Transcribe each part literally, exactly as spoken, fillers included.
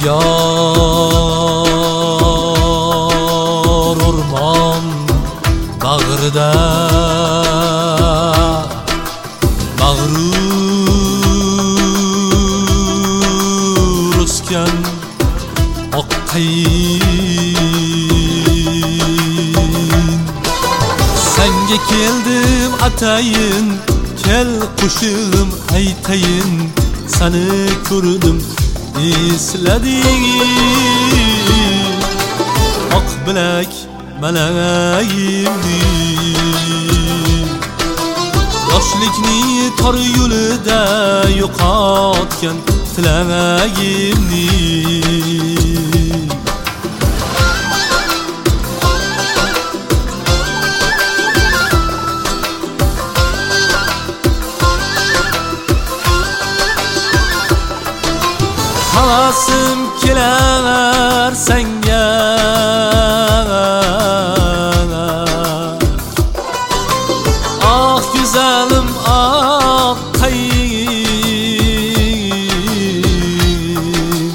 Sangar orman bağrida mağrur o'sgan oq qayin. Senga keldim atayin, kel qo'shig'im aytayin, seni ko'rdim esladim. Oq bilak malayimni yoshlikni tor yo'lida yo'qotgan tilagimni. Havasim kelar senga, ah güzelim ah qayin.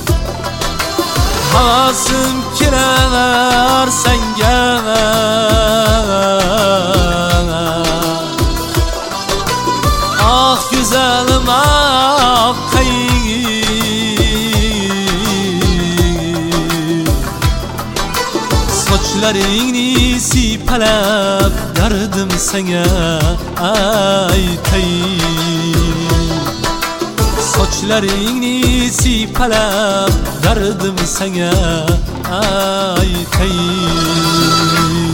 Havasim kelar senga, ah güzelim ah qayin. Sochlaringni siypalab dardim senga aytayin. Sochlaringni siypalab dardim senga aytayin.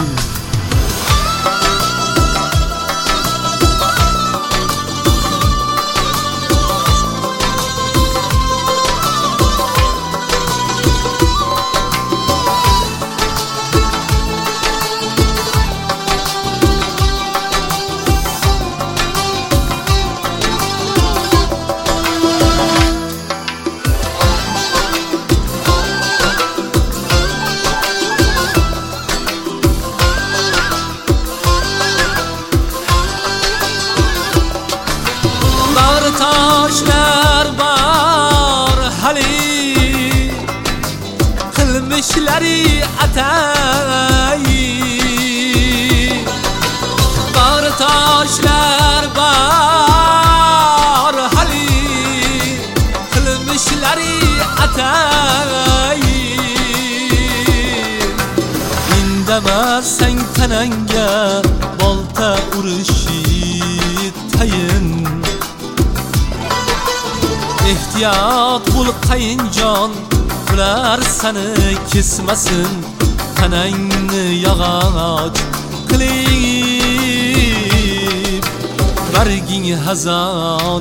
Taşlar var hali, kılmışları atayı. Bağır taşlar var hali, kılmışları atayı. İndemezsen tenenge bolta uruşitayin. Ehtiyat bul qayinjon, ular seni kesmasin, tanangni yog'och qilib, barging hazon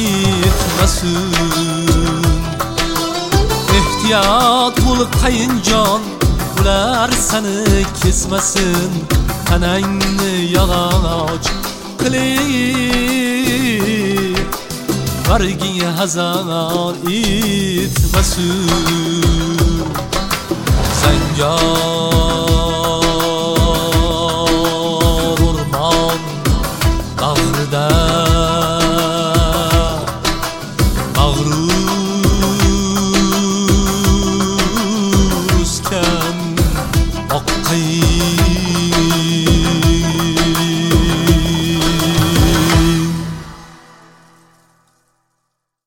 etmasin. Ehtiyat bul qayinjon, ular seni kesmasin, tanangni yog'och qilib, barging hazon etmasin. Sangar orman bag'rida mag'rur o'sgan oq qayin.